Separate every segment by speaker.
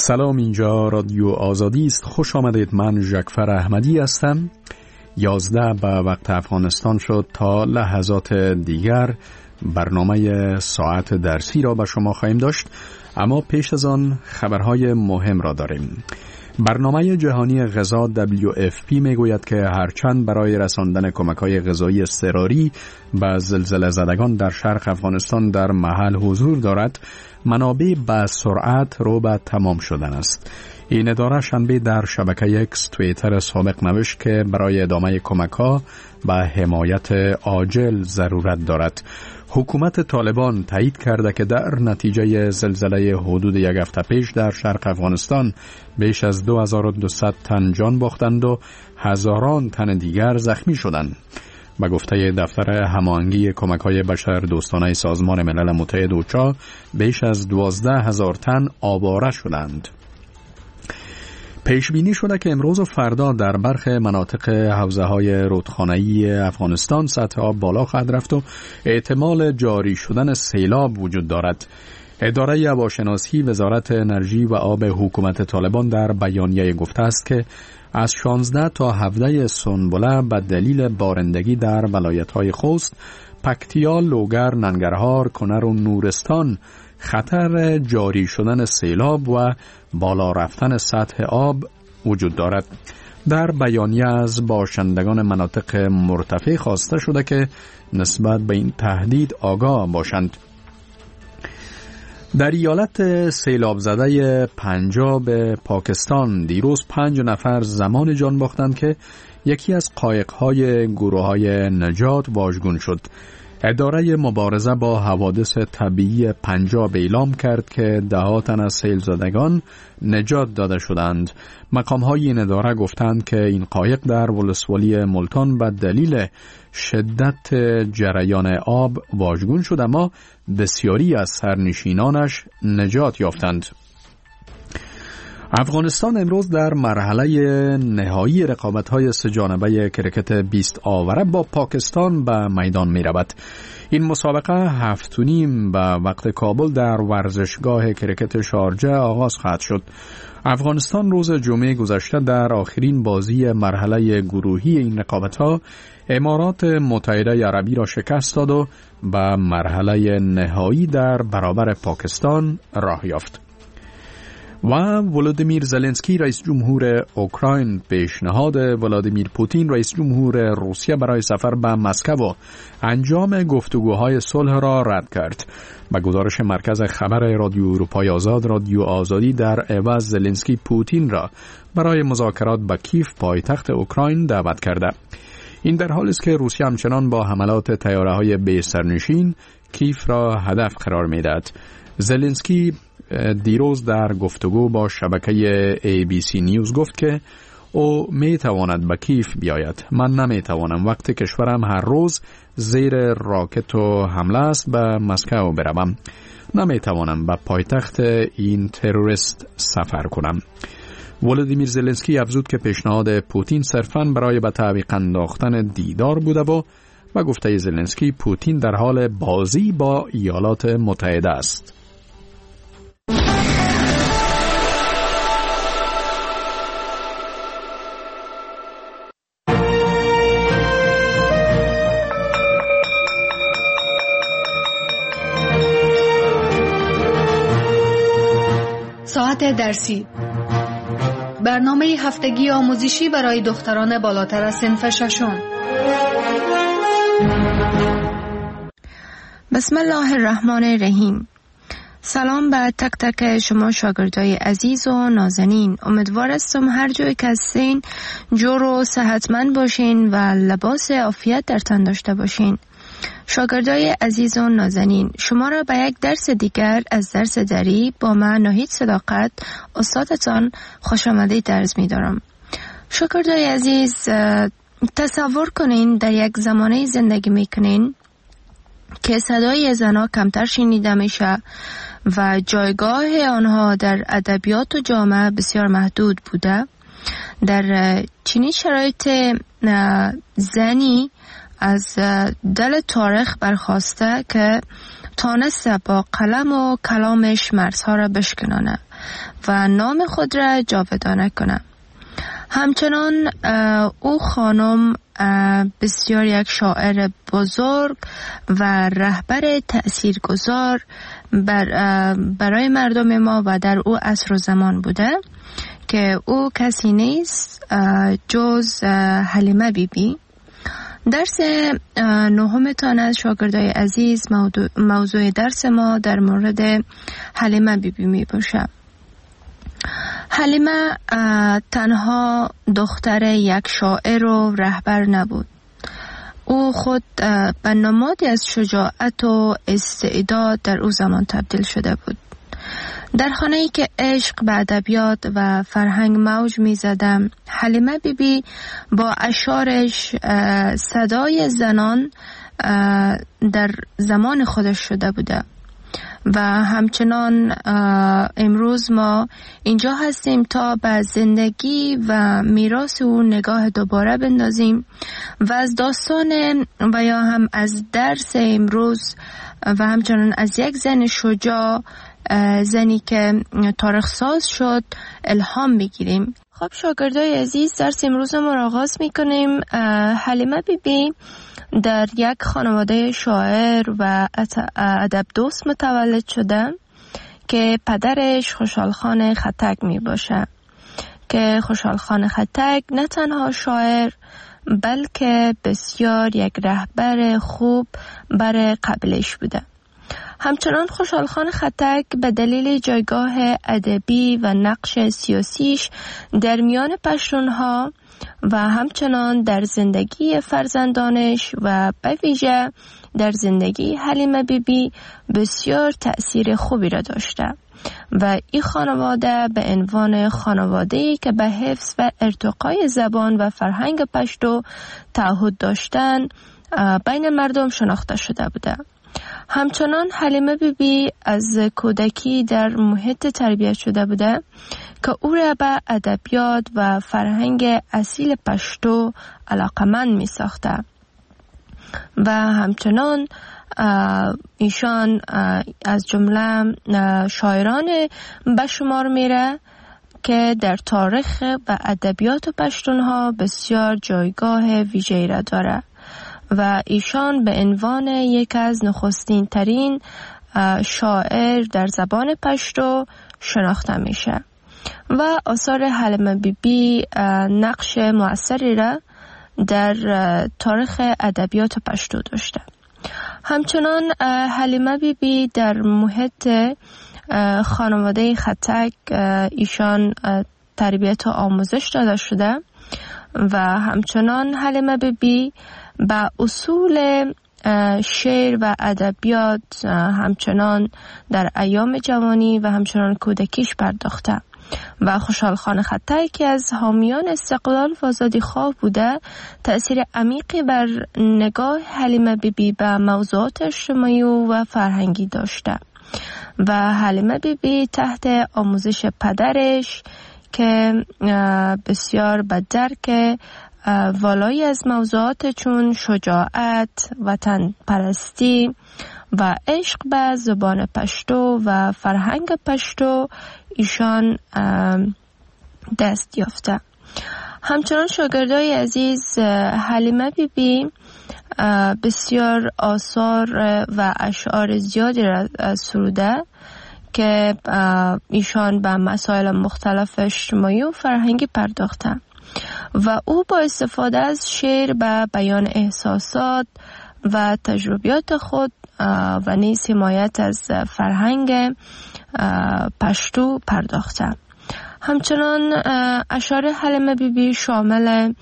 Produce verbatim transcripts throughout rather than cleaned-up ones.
Speaker 1: سلام، اینجا رادیو آزادی است. خوش آمدید. من ژکفر احمدی هستم. یازده به وقت افغانستان شد. تا لحظات دیگر برنامه ساعت درسی را به شما خواهیم داشت، اما پیش از آن خبرهای مهم را داریم. برنامه جهانی غذا دبلیو اف پی میگوید که هرچند برای رساندن کمک‌های غذایی اضطراری به زلزله زدگان در شرق افغانستان در محل حضور دارد، منابع به سرعت رو به تمام شدن است. این اداره شنبه در شبکه اکس توییتر سابق نوشت که برای ادامه کمک‌ها به حمایت عاجل ضرورت دارد. حکومت طالبان تایید کرده که در نتیجه زلزله حدود یک هفته پیش در شرق افغانستان بیش از دو هزار و دویست تن جان باختند و هزاران تن دیگر زخمی شدند. به گفته دفتر هماهنگی کمک‌های بشردوستانه سازمان ملل متحد اوچا، بیش از دوازده هزار تن آواره شدند. پیش بینی شده که امروز و فردا در برخی مناطق حوزه‌های رودخانه‌ای افغانستان سطح آب بالا خواهد رفت و احتمال جاری شدن سیلاب وجود دارد. اداره هواشناسی وزارت انرژی و آب حکومت طالبان در بیانیه گفته است که از شانزده تا هفده سنبله به دلیل بارندگی در ولایت‌های خوست، پکتیا، لوگر، ننگرهار، کنر و نورستان خطر جاری شدن سیلاب و بالا رفتن سطح آب وجود دارد. در بیانیه از باشندگان مناطق مرتفع خواسته شده که نسبت به این تهدید آگاه باشند. در ایالت سیلاب زده پنجاب پاکستان دیروز پنج نفر زمان جان باختند که یکی از قایق‌های گروه‌های نجات واژگون شد. اداره مبارزه با حوادث طبیعی پنجاب اعلام کرد که ده تن از سیل زدگان نجات داده شدند. مقام‌های این اداره گفتند که این قایق در ولسوالی ملتان به دلیل شدت جریان آب واژگون شد، اما بسیاری از سرنشینانش نجات یافتند. افغانستان امروز در مرحله نهایی رقابت‌های سه جانبه کرکت بیست آوره با پاکستان به میدان می‌رود. این مسابقه هفت و نیم به وقت کابل در ورزشگاه کرکت شارجه آغاز خواهد شد. افغانستان روز جمعه گذشته در آخرین بازی مرحله گروهی این رقابت‌ها امارات متحده عربی را شکست داد و به مرحله نهایی در برابر پاکستان راه یافت. و ولادیمیر زلنسکی رئیس جمهور اوکراین پیشنهاد ولادیمیر پوتین رئیس جمهور روسیه برای سفر به مسکو و انجام گفتگوهای صلح را رد کرد. به گزارش مرکز خبر رادیو اروپای آزاد، رادیو آزادی در عوض زلنسکی پوتین را برای مذاکرات به کیف پایتخت اوکراین دعوت کرده. این در حالی است که روسیه همچنان با حملات طیاره‌های بی سرنشین کیف را هدف قرار می‌دهد. زلنسکی دیروز در گفتگو با شبکه ای بی سی نیوز گفت که او می تواند به کیف بیاید. من نمی توانم، وقت کشورم هر روز زیر راکت و حمله است به مسکو بروم. نمی توانم به پایتخت این تروریست سفر کنم. ولادیمیر زلنسکی افزود که پیشنهاد پوتین صرفاً برای به تعویق انداختن دیدار بوده و و گفته زلنسکی پوتین در حال بازی با ایالات متحده است.
Speaker 2: ساعت درسی، برنامه هفتگی آموزشی برای دختران بالاتر از صنف ششم.
Speaker 3: بسم الله الرحمن الرحیم. سلام به تک تک شما شاگردای عزیز و نازنین. امیدوار هستم هر جایی که هستین جور و صحتمند باشین و لباس عافیت در تن داشته باشین. شاگردای عزیز و نازنین، شما را به یک درس دیگر از درس دری با من ناهید صداقت استادتان خوش آمدید درس می دارم. شاگردای عزیز، تصور کنین در یک زمانه زندگی می کنین که صدای زنها کمتر شنیده میشه و جایگاه آنها در ادبیات و جامعه بسیار محدود بوده. در چنین شرایط زنی از دل تاریخ برخواسته که تانسته با قلم و کلامش مرزها را بشکنانه و نام خود را جاودانه کنه. همچنان او خانم بسیار یک شاعر بزرگ و رهبر تأثیرگذار بر برای مردم ما و در او عصر و زمان بوده که او کسی نیست جز حلیمه بی بی. درس نهمتان از شاگردای عزیز موضوع, موضوع درس ما در مورد حلیمه بی بی می باشه. حلیمه تنها دختر یک شاعر و رهبر نبود. او خود به نمادی از شجاعت و استعداد در او زمان تبدیل شده بود. در خانه‌ای که عشق به ادبیات و فرهنگ موج می‌زد، حلیمه بی بی با اشعارش صدای زنان در زمان خودش شده بوده و همچنان امروز ما اینجا هستیم تا به زندگی و میراث او نگاه دوباره بندازیم و از داستان و یا هم از درس امروز و همچنان از یک زن شجاع، زنی که تاریخ ساز شد، الهام بگیریم. خب شاگردای عزیز، درس امروز ما را آغاز میکنیم. حلیمه بی بی در یک خانواده شاعر و ادب دوست متولد شده که پدرش خوشحال خان خطک می باشه که خوشحال خان خطک نه تنها شاعر بلکه بسیار یک رهبر خوب برای قبیله‌اش بوده. همچنان خوشحال خان خطک به دلیل جایگاه ادبی و نقش سیاسیش در میان پشتونها و همچنان در زندگی فرزندانش و به ویژه در زندگی حلیمه بی بی بسیار تأثیر خوبی را داشته و این خانواده به عنوان خانواده‌ای که به حفظ و ارتقای زبان و فرهنگ پشتو تعهد داشتن بین مردم شناخته شده بوده. همچنان حلیمه بی بی از کودکی در محیط تربیت شده بوده که او را به ادبیات و فرهنگ اصیل پشتو علاقمند می ساخته و همچنان ایشان از جمله شاعران به شمار میره که در تاریخ و ادبیات پشتونها بسیار جایگاه ویژه‌ای را داره و ایشان به عنوان یک از نخستین ترین شاعر در زبان پشتو شناخته میشه و آثار حلیمه بی بی نقش مؤثری را در تاریخ ادبیات پشتو داشته. همچنان حلیمه بی بی در محیط خانواده خطک ایشان تربیت و آموزش داده شده و همچنان حلیمه بی بی با اصول شعر و ادبیات همچنان در ایام جوانی و همچنان کودکیش پرداخته و خوشحال خان خطک که از حامیان استقلال و آزادی خواه بوده تأثیر عمیقی بر نگاه حلیمه بی بی به موضوعات اجتماعی و فرهنگی داشته و حلیمه بی بی تحت آموزش پدرش که بسیار به درک والایی از موضوعات چون شجاعت، وطن پرستی و عشق به زبان پشتو و فرهنگ پشتو ایشان دست یافته. همچنان شاگردای عزیز، حلیمه بی بی بسیار آثار و اشعار زیادی را سروده که ایشان به مسائل مختلف اجتماعی و فرهنگی پرداخته و او با استفاده از شعر به بیان احساسات و تجربیات خود و نیز حمایت از فرهنگ پشتو پرداخته. همچنان اشعار حلیمه بی بی شامل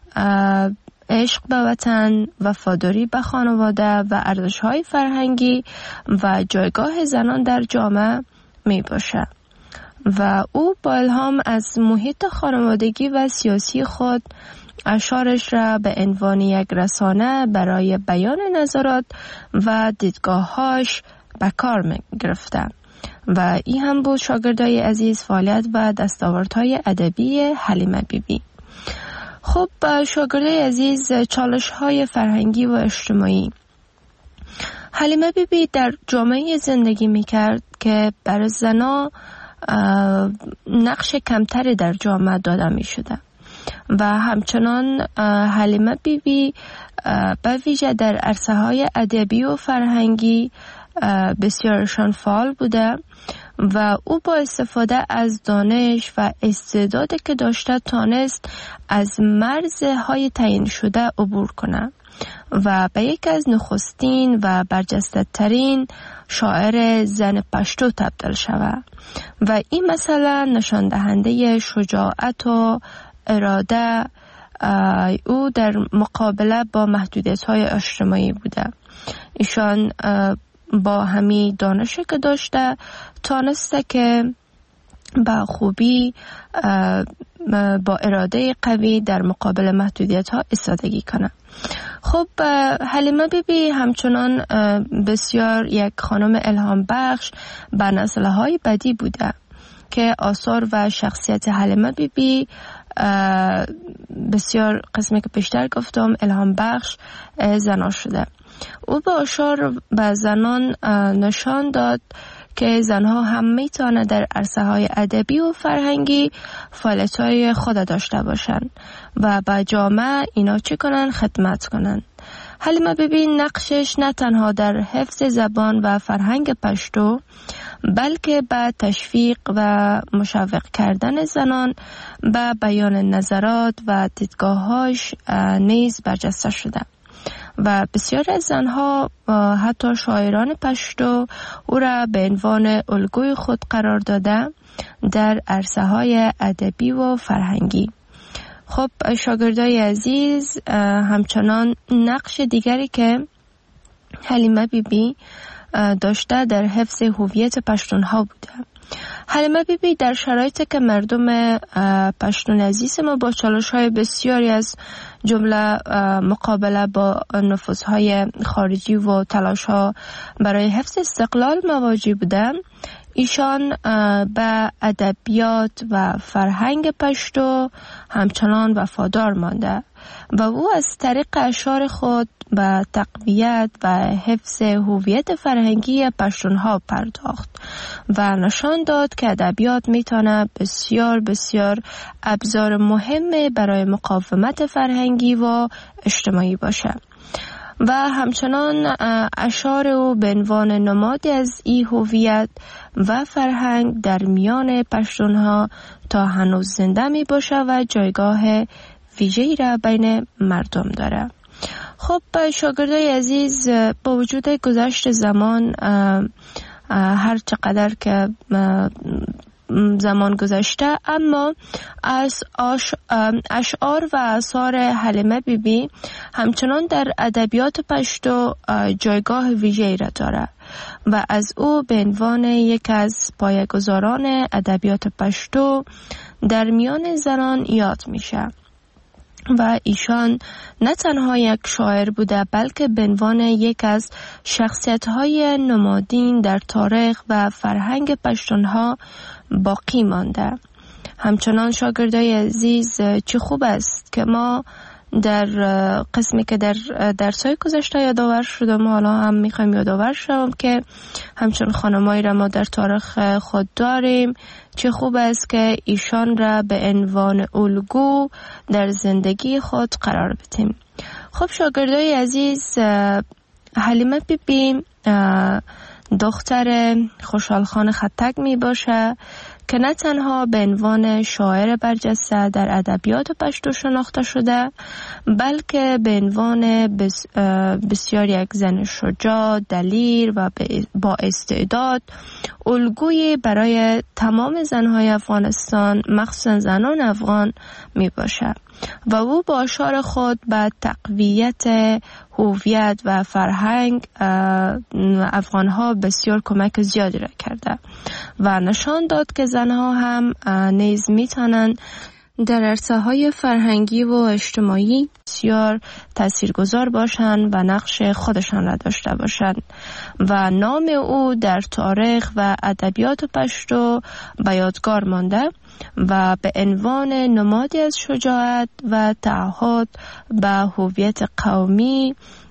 Speaker 3: عشق به وطن، وفاداری به خانواده و ارزش‌های فرهنگی و جایگاه زنان در جامعه می باشه و او با الهام از محیط خانوادگی و سیاسی خود اشعارش را به عنوان یک رسانه برای بیان نظرات و دیدگاه‌هاش به کار می گرفته و این هم بود شاگردای عزیز فعالیت و دستاوردهای ادبی حلیمه بی بی. خب شاگردای عزیز، چالش‌های فرهنگی و اجتماعی. حلیمه بی بی در جامعه زندگی می‌کرد که برای زن‌ها نقش کمتری در جامعه داده می شده و همچنان حلیمه بی بی به ویژه در عرصه های ادبی و فرهنگی بسیارشان فعال بوده و او با استفاده از دانش و استعدادی که داشته تانست از مرزهای تعیین شده عبور کنه و به یکی از نخستین و برجسته ترین شاعر زن پشتو تبدیل شود و این مثلا نشان دهنده شجاعت و اراده او در مقابله با محدودیت‌های اجتماعی بوده. ایشان با همین دانشی که داشته تانسته که با خوبی با اراده قوی در مقابل محدودیت‌ها ایستادگی کنه. خب حلیمه بی بی همچنان بسیار یک خانم الهام بخش به نسل‌های بعدی بوده که آثار و شخصیت حلیمه بی بی بسیار قسمی که پیشتر گفتم الهام بخش زنان شده. او با اشار به زنان نشان داد که زنها هم میتونه در عرصه های ادبی و فرهنگی فعالیت های خود داشته باشند و به جامعه اینا چی کنن؟ خدمت کنن. حلیمه بی بی نقشش نه تنها در حفظ زبان و فرهنگ پشتو بلکه به تشویق و مشوق کردن زنان به بیان نظرات و دیدگاه‌هاش نیز برجسته شده و بسیار از زنها حتی شاعران پشتو او را به عنوان الگوی خود قرار داده در عرصه های ادبی و فرهنگی. خب شاگردای عزیز، همچنان نقش دیگری که حلیمه بی بی داشته در حفظ هویت پشتونها بوده. حلیمه بی بی در شرایطی که مردم پشتون عزیز ما با چالش‌های بسیاری از جمله مقابله با نفوذهای خارجی و تلاش‌ها برای حفظ استقلال مواجه بودند، ایشان به ادبیات و فرهنگ پشتو همچنان وفادار مانده و او از طریق اشعار خود به تقویت و حفظ هویت فرهنگی پشتونها پرداخت و نشان داد که ادبیات میتونه بسیار بسیار ابزار مهم برای مقاومت فرهنگی و اجتماعی باشه و همچنان اشعار او به عنوان نمادی از این هویت و فرهنگ در میان پشتونها تا هنوز زنده می باشه و جایگاه ویژه‌ای را بین مردم داره. خب شاگردای عزیز، با وجود گذشت زمان، هر چقدر که زمان گذشته، اما از اشعار و آثار حلیمه بی بی همچنان در ادبیات پشتو جایگاه ویژه‌ای را داره و از او به عنوان یک از پایه‌گذاران ادبیات پشتو در میان زنان یاد میشه و ایشان نه تنها یک شاعر بوده بلکه به عنوان یک از شخصیت‌های نمادین در تاریخ و فرهنگ پشتونها باقی مانده. همچنان شاگردای عزیز، چه خوب است که ما در قسمی که در درس‌های گذشته یادآور شدم، حالا هم میخوایم یادآور شوم که همچون خانمایی را ما در تاریخ خود داریم. چه خوب است که ایشان را به عنوان الگو در زندگی خود قرار بدیم. خب شاگردای عزیز، حلیمه بی بی دختر خوشحال خان خطک می باشه که نه تنها به عنوان شاعر برجسته در ادبیات پشتو شناخته شده بلکه به عنوان بس بسیار یک زن شجاع، دلیر و با استعداد الگویی برای تمام زنهای افغانستان، مخصوصا زنان افغان می باشه و او با اشعار خود به تقویت هویت و فرهنگ افغانها بسیار کمک زیادی را کرده و نشان داد که زنها هم نیز میتونن در عرصه های فرهنگی و اجتماعی بسیار تاثیرگذار باشند و نقش خودشان را داشته باشند و نام او در تاریخ و ادبیات پشتو به یادگار مانده و به عنوان نمادی از شجاعت و تعهد به هویت قومی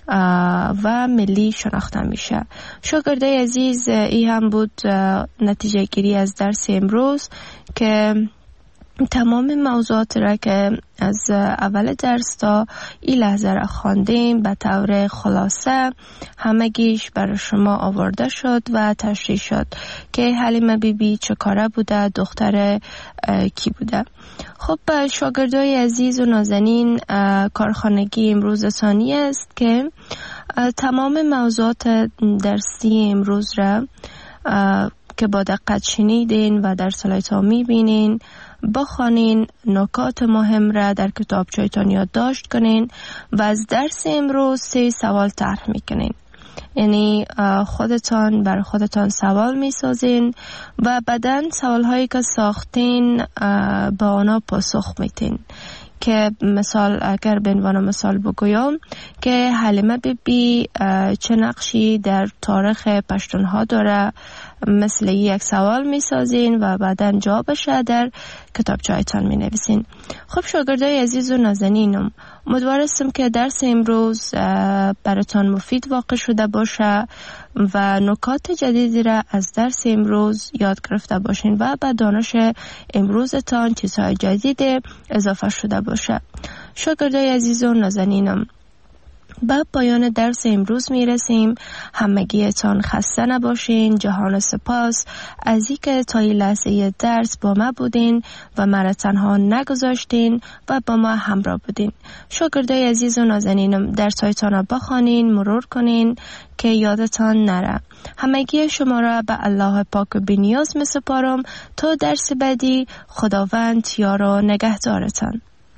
Speaker 3: و ملی شناخته میشه. شاگردای عزیز، این هم بود نتیجه گیری از درس امروز که تمام موضوعات را که از اول درس تا این لحظه را خواندیم به طور خلاصه همگیش برای شما آورده شد و تشریح شد که حلیمه بی بی چه کاره بوده، دختر کی بوده. خب شاگردای عزیز و نازنین، کارخانگی امروز ثانی است که تمام موضوعات درسی امروز را که با دقت شنیدین و در سلایت ها میبینین بخوانین، نکات مهم را در کتابچه‌تان یادداشت کنین و از درس امروز سه سوال طرح میکنین. یعنی خودتان بر خودتان سوال میسازین و بعداً سوال هایی که ساختین با آنها پاسخ میتین. که مثال اگر به عنوان مثال بگویم که حلیمه بی بی چه نقشی در تاریخ پشتونها داره، مثل یک سوال می سازین و بعدا جوابش در کتابچه‌تان می نویسین. خب شاگردای عزیز و نازنینم، امیدوارم که درس امروز براتان مفید واقع شده باشه و نکات جدیدی را از درس امروز یاد گرفته باشین و به دانش امروزتان چیزهای جدید اضافه شده باشه. شاگردای عزیز و نازنینم، با پایان درس امروز می رسیم. همگیتان خسته نباشین. جهان سپاس از اینکه تا این لحظه درس با ما بودین و مرا تنها نگذاشتین و با ما همراه بودین. شاگردای عزیز و نازنینم، درسایتان را بخوانین، مرور کنین که یادتان نره. همگی شما را به الله پاک و بی‌نیاز می سپارم تا درس بعدی. خداوند یار و نگهدارتان.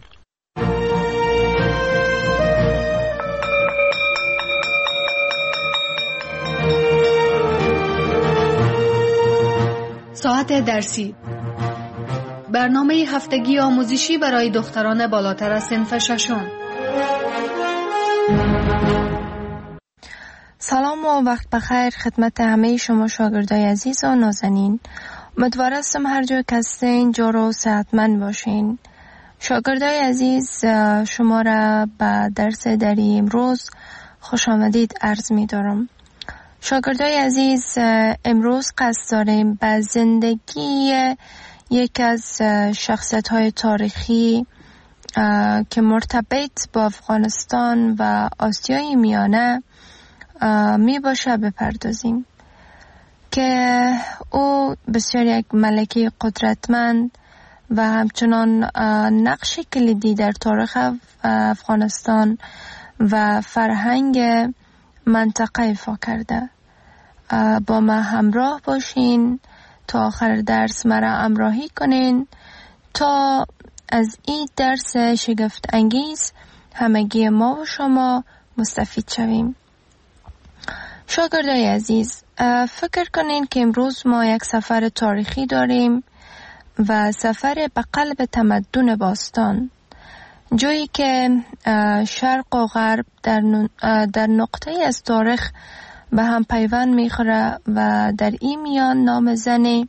Speaker 2: ساعت درسی، برنامه هفتگی آموزشی برای دختران بالاتر از صنف ششم.
Speaker 3: سلام و وقت بخیر خدمت همه شما شاگردای عزیز و نازنین. امیدوارم هر جای که هستین جور و صحتمند باشین. شاگردای عزیز، شما را به درس دری امروز خوش آمدید عرض می دارم. شاگردای عزیز، امروز قصد داریم به زندگی یک از شخصیت های تاریخی که مرتبط با افغانستان و آسیای میانه می باشه بپردازیم که او بسیار یک ملکه قدرتمند و همچنان نقش کلیدی در تاریخ افغانستان و فرهنگ منطقه ایفا کرده. با ما همراه باشین تا آخر درس مرا همراهی کنین تا از این درس شگفت انگیز همگی ما و شما مستفید شویم. شاگردای عزیز، فکر کنین که امروز ما یک سفر تاریخی داریم و سفر به قلب تمدن باستان، جایی که شرق و غرب در در نقطه از تاریخ به هم پیوند میخوره و در این میان نام زنی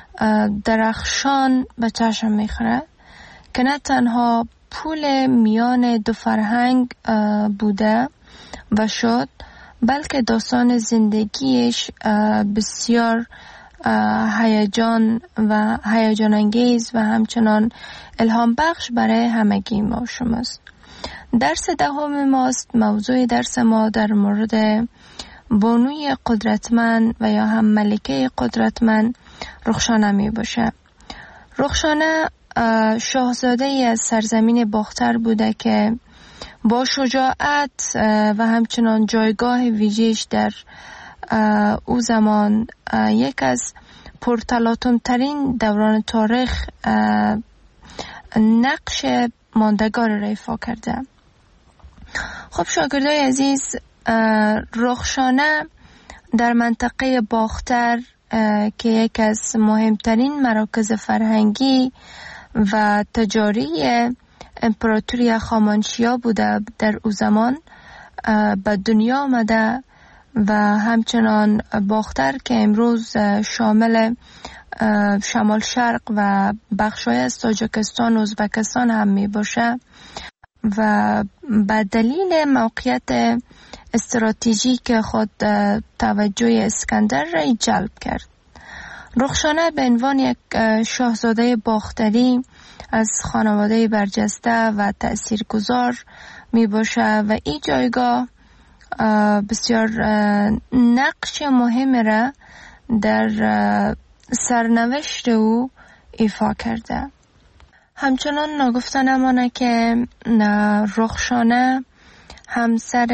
Speaker 3: درخشان به چشم میخوره که نه تنها پول میان دو فرهنگ بوده و شد، بلکه داستان زندگیش بسیار هیجان و هیجان انگیز و همچنان الهام بخش برای همگی ما شماست. درس دهم ماست. موضوع درس ما در مورد بانوی قدرتمند و یا هم ملکه قدرتمند رخشانه می باشه. رخشانه شاهزاده ای از سرزمین باختر بوده که با شجاعت و همچنان جایگاه ویژه‌اش در او زمان یک از پرتلاطم ترین دوران تاریخ نقش ماندگار را ایفا کرده. خب شاگردای عزیز، رخشانه در منطقه باختر که یک از مهمترین مراکز فرهنگی و تجاری امپراتوری هخامنشیا بوده در او زمان به دنیا آمده و همچنان باختر که امروز شامل شمال شرق و بخشای از تاجیکستان و ازبکستان هم می باشه و به دلیل موقعیت استراتژیک خود توجه اسکندر را جلب کرد. رخشانه به عنوان یک شاهزاده باختری از خانواده برجسته و تأثیرگذار می باشه و این جایگاه بسیار نقش مهم را در سرنوشت او ایفا کرده. همچنان نگفته نمانه که رخشانه همسر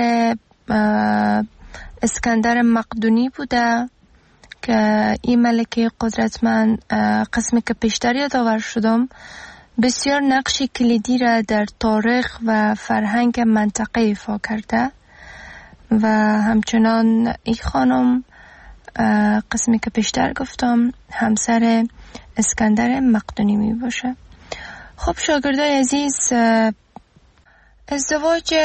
Speaker 3: اسکندر مقدونی بوده که این ملکه قدرتمند، قسمی که پیشتر یادآور شدم، بسیار نقش کلیدی را در تاریخ و فرهنگ منطقه ایفا کرده و همچنان این خانم قسمی که پیشتر گفتم همسر اسکندر مقدونی می باشه. خب شاگردای عزیز، ازدواج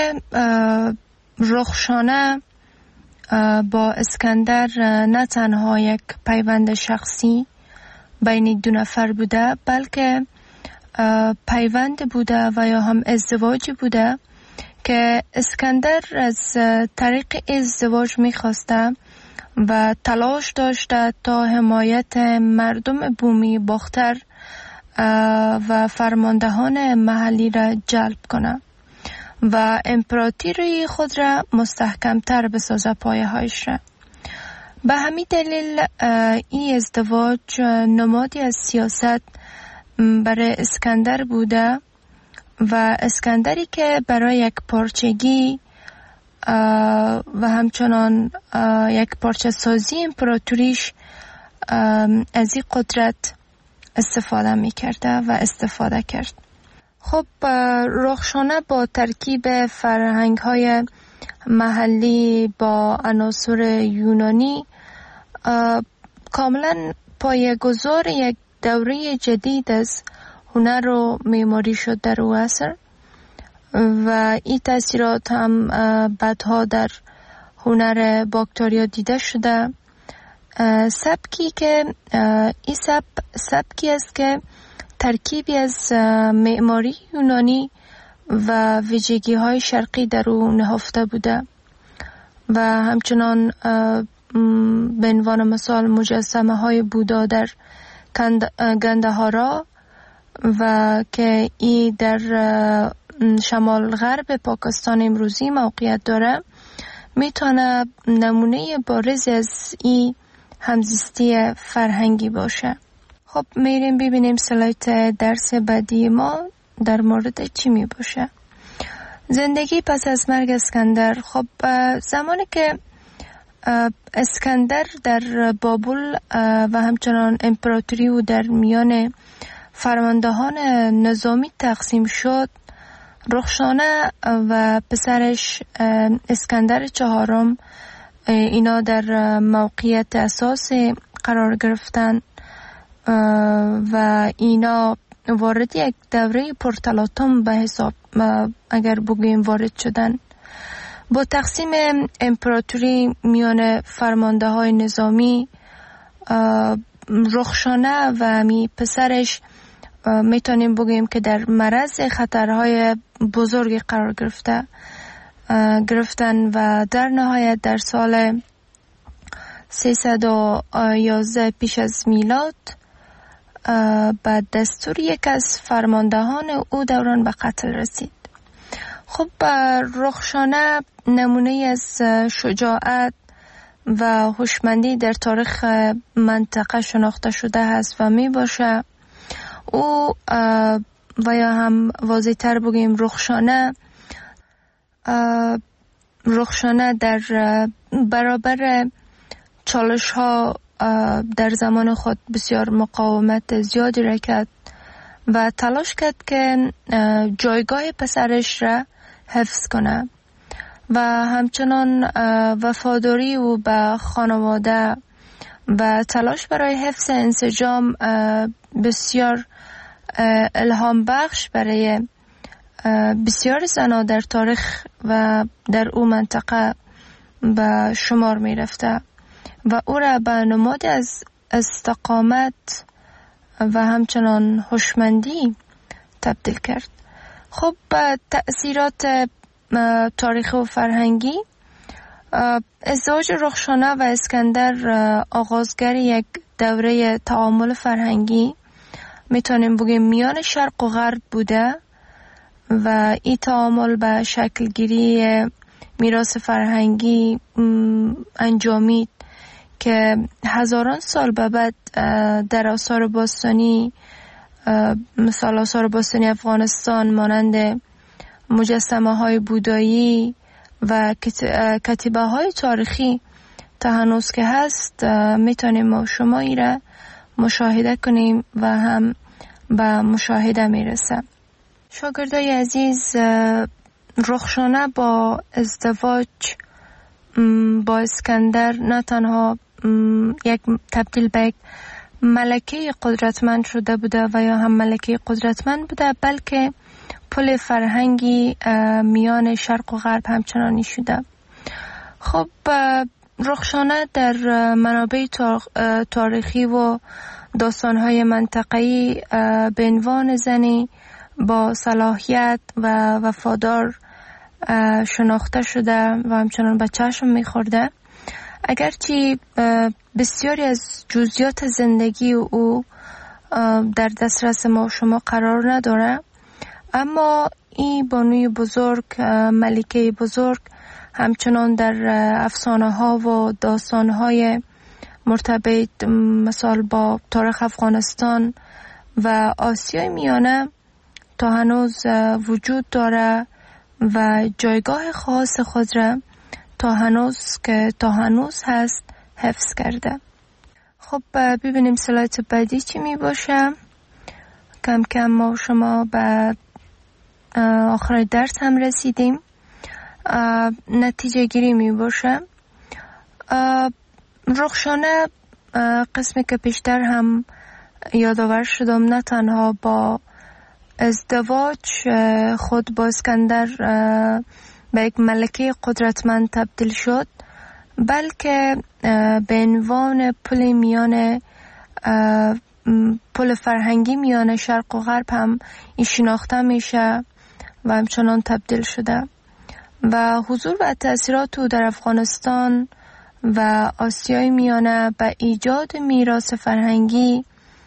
Speaker 3: رخشانه با اسکندر نه تنها یک پیوند شخصی بین دو نفر بوده، بلکه پیوند بوده و یا هم ازدواج بوده که اسکندر از طریق ازدواج میخواسته و تلاش داشته تا حمایت مردم بومی باختر و فرماندهان محلی را جلب کنه و امپراتوری خود را مستحکمتر بسازه پایه هایش را. به همین دلیل این ازدواج نمادی از سیاست برای اسکندر بوده و اسکندری که برای یک پارچگی و همچنان یک پارچه سازی امپراتوریش از این قدرت استفاده می کرده و استفاده کرد. خب رخشانه با ترکیب فرهنگ های محلی با عناصر یونانی کاملا پایه‌گذار یک دوره جدید از هنر و معماری شد در او عصر و این تاثیرات هم بعدها در هنر باکتریا دیده شده. سبکی که این سب سبکی است که ترکیبی از معماری یونانی و ویژگی های شرقی در او نهفته بوده و همچنان به عنوان مثال مجسمه های بودا در گندهارا و که ای در شمال غرب پاکستان امروزی موقعیت داره میتونه نمونه بارز از این همزیستی فرهنگی باشه. خب میریم ببینیم سلایت درس بعدی ما در مورد چی می باشه. زندگی پس از مرگ اسکندر. خب زمانی که اسکندر در بابل و همچنان امپراتوری و در میان فرماندهان نظامی تقسیم شد، رخشانه و پسرش اسکندر چهارم اینا در موقعیت اساسی قرار گرفتن و اینا وارد یک دوره پرتلاطم به حساب اگر بگوییم وارد شدن. با تقسیم امپراتوری میان فرمانده های نظامی، رخشانه و می پسرش میتونیم بگوییم که در معرض خطرهای بزرگی قرار گرفته گرفتن و در نهایت در سال سیصد و یازده پیش از میلاد بعد دستور یک از فرماندهان او دوران به قتل رسید. خب رخشانه نمونه از شجاعت و هوشمندی در تاریخ منطقه شناخته شده است و می باشه. او و یا هم واضح تر بگیم رخشانه رخشانه در برابر چالش ها در زمان خود بسیار مقاومت زیادی را کرد و تلاش کرد که جایگاه پسرش را حفظ کنه و همچنان وفاداری او به خانواده و تلاش برای حفظ انسجام بسیار الهام بخش برای بسیار زنان در تاریخ و در او منطقه به شمار می رفته و او را به نماد از استقامت و همچنان هوشمندی تبدیل کرد. خب تأثیرات تاریخی و فرهنگی، ازدواج رخشانه و اسکندر آغازگر یک دوره تعامل فرهنگی میتونیم بگیم میان شرق و غرب بوده و این تعامل به شکلگیری میراث فرهنگی انجامید که هزاران سال به بعد در آثار باستانی، مثال آثار باستانی افغانستان مانند مجسمه های بودایی و کتیبه های تاریخی تا هنوز که هست میتونیم ما شما ای را مشاهده کنیم و هم به مشاهده میرسه. شاگردای عزیز، رخشانه با ازدواج با اسکندر نه تنها یک تبدیل به یک ملکه قدرتمند شده بوده و یا هم ملکه قدرتمند بوده، بلکه پل فرهنگی میان شرق و غرب همچنانی شده. خب رخشانه در منابع تاریخی و داستانهای منطقه‌ای به عنوان زنی با صلاحیت و وفادار شناخته شده و همچنان به چشم میخورده، اگرچه بسیاری از جزئیات زندگی او در دسترس ما و شما قرار نداره، اما این بانوی بزرگ، ملکه بزرگ، همچنان در افسانه ها و داستان های مرتبط مثال با تاریخ افغانستان و آسیای میانه تا هنوز وجود داره و جایگاه خاص خود را تا هنوز که تا هنوز هست حفظ کرده. خب ببینیم سلایت بعدی چی می باشه. کم کم ما و شما به آخر درس هم رسیدیم. نتیجه گیری می باشه. رخشانه قسمی که پیشتر هم یادآور شدم نه تنها با ازدواج خود با اسکندر به یک ملکه قدرتمند تبدیل شد، بلکه به عنوان پل میان پل فرهنگی میان شرق و غرب هم این شناخته میشه و همچنان تبدیل شده و حضور و تأثیرات او در افغانستان و آسیای میانه به ایجاد میراث فرهنگی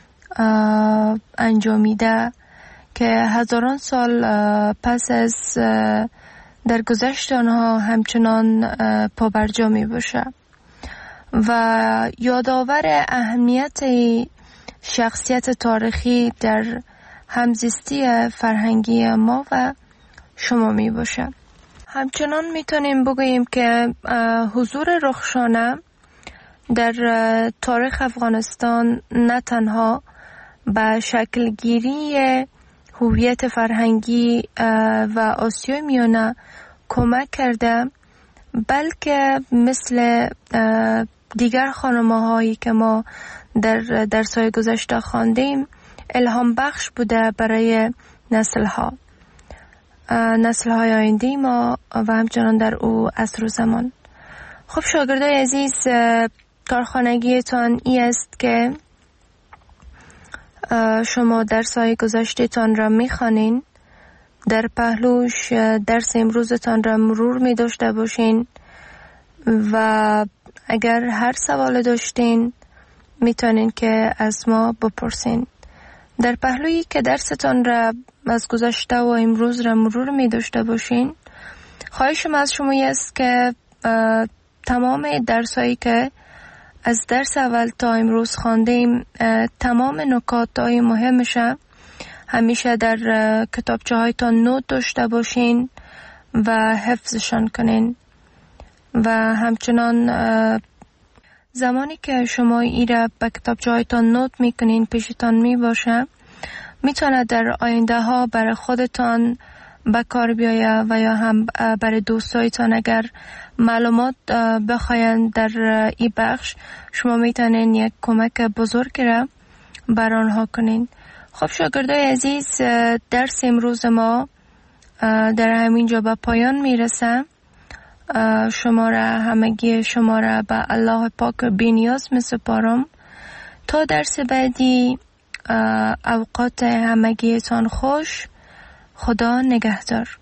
Speaker 3: انجامیده که هزاران سال پس از در گذشت آنها همچنان پابرجا می باشه و یادآور اهمیت شخصیت تاریخی در همزیستی فرهنگی ما و شما می باشه. همچنان می تونیم بگوییم که حضور رخشانه در تاریخ افغانستان نه تنها به شکلگیری هویت فرهنگی و آسیای میانه کمک کرده، بلکه مثل دیگر خانمه هایی که ما در درس‌های گذشته خواندیم الهام بخش بوده برای نسل ها نسل های آینده ما و همچنان در او عصر و زمان. خب شاگردای عزیز، کارخانگیتان ای است که شما درس‌های گذشته‌تان را می‌خوانین، در پهلوش درس امروزتان را مرور می داشته باشین و اگر هر سوال داشتین میتونین که از ما بپرسین. در پهلویی که درستان را از گذشته و امروز را مرور می داشته باشین، خواهشم از شما است که تمام درسایی که از درس اول تا امروز خواندیم، تمام نکات های مهمش همیشه در کتابچه هایتان نوت داشته باشین و حفظشان کنین و همچنان زمانی که شما ای را به کتابچه هایتان نوت میکنین پیشتان می باشه، میتونه در آینده ها برای خودتان به کار بیایه و یا هم برای دوستایتان اگر معلومات بخواین در این بخش، شما میتونین یک کمک بزرگ را بر آنها کنین. خب شاگردای عزیز، درس امروز ما در همین جا به پایان میرسه. شما را همگی شما را به الله پاک بی‌نیاز میسپارم. تا درس بعدی، اوقات همگیتان خوش. خدا نگهدار.